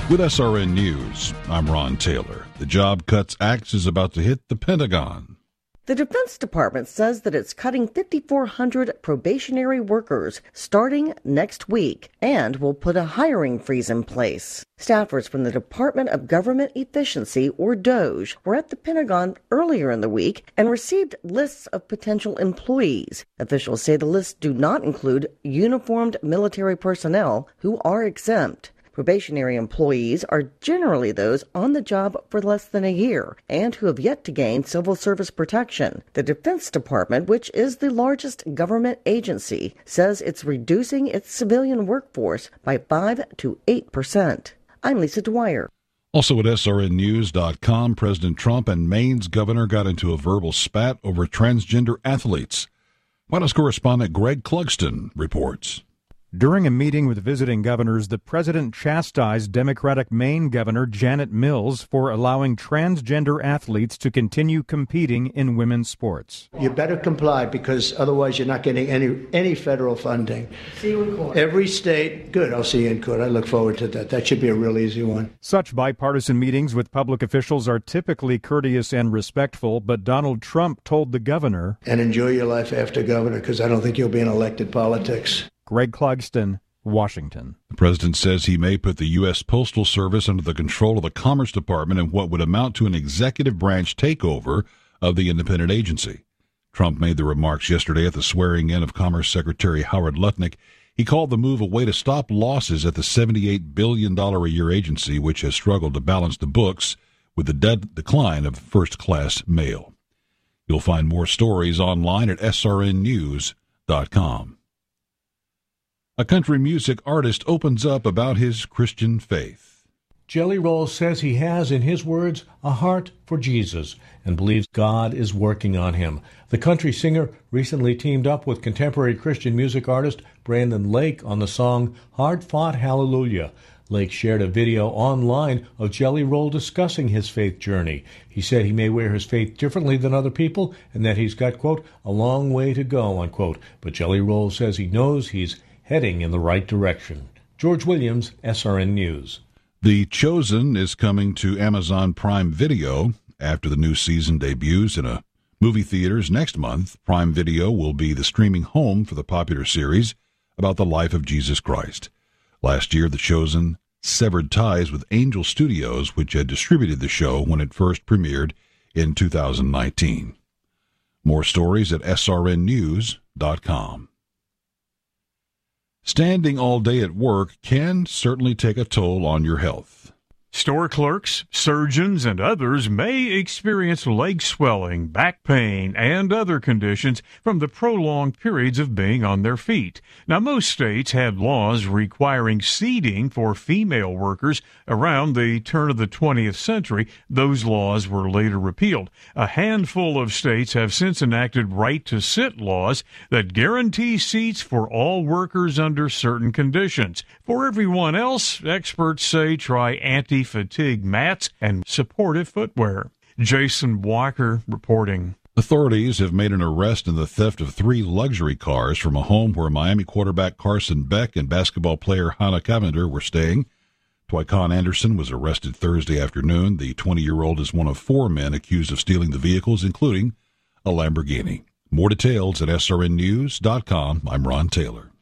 With SRN News, I'm Ron Taylor. The Job Cuts Act is about to hit the Pentagon. The Defense Department says that it's cutting 5,400 probationary workers starting next week and will put a hiring freeze in place. Staffers from the Department of Government Efficiency, or DOGE, were at the Pentagon earlier in the week and received lists of potential employees. Officials say the lists do not include uniformed military personnel who are exempt. Probationary employees are generally those on the job for less than a year and who have yet to gain civil service protection. The Defense Department, which is the largest government agency, says it's reducing its civilian workforce by 5 to 8%. I'm Lisa Dwyer. Also at SRNnews.com, President Trump and Maine's governor got into a verbal spat over transgender athletes. White House correspondent Greg Clugston reports. During a meeting with visiting governors, the president chastised Democratic Maine Governor Janet Mills for allowing transgender athletes to continue competing in women's sports. You better comply, because otherwise you're not getting any federal funding. See you in court. Every state, good, I'll see you in court. I look forward to that. That should be a real easy one. Such bipartisan meetings with public officials are typically courteous and respectful, but Donald Trump told the governor, and enjoy your life after governor, because I don't think you'll be in elected politics. Greg Clugston, Washington. The president says he may put the U.S. Postal Service under the control of the Commerce Department in what would amount to an executive branch takeover of the independent agency. Trump made the remarks yesterday at the swearing-in of Commerce Secretary Howard Lutnick. He called the move a way to stop losses at the $78 billion a year agency, which has struggled to balance the books with the decline of first-class mail. You'll find more stories online at srnnews.com. A country music artist opens up about his Christian faith. Jelly Roll says he has, in his words, a heart for Jesus and believes God is working on him. The country singer recently teamed up with contemporary Christian music artist Brandon Lake on the song Hard Fought Hallelujah. Lake shared a video online of Jelly Roll discussing his faith journey. He said he may wear his faith differently than other people and that he's got, quote, a long way to go, unquote. But Jelly Roll says he knows he's heading in the right direction. George Williams, SRN News. The Chosen is coming to Amazon Prime Video after the new season debuts in movie theaters next month. Prime Video will be the streaming home for the popular series about the life of Jesus Christ. Last year, The Chosen severed ties with Angel Studios, which had distributed the show when it first premiered in 2019. More stories at srnnews.com. Standing all day at work can certainly take a toll on your health. Store clerks, surgeons, and others may experience leg swelling, back pain, and other conditions from the prolonged periods of being on their feet. Now, most states had laws requiring seating for female workers around the turn of the 20th century. Those laws were later repealed. A handful of states have since enacted right-to-sit laws that guarantee seats for all workers under certain conditions. For everyone else, experts say try anti-fatigue mats and supportive footwear. Jason Walker reporting. Authorities have made an arrest in the theft of 3 luxury cars from a home where Miami quarterback Carson Beck and basketball player Hannah Cavender were staying. Twycon Anderson was arrested Thursday afternoon. The 20-year-old is one of 4 men accused of stealing the vehicles, including a Lamborghini. More details at srnnews.com. I'm Ron Taylor.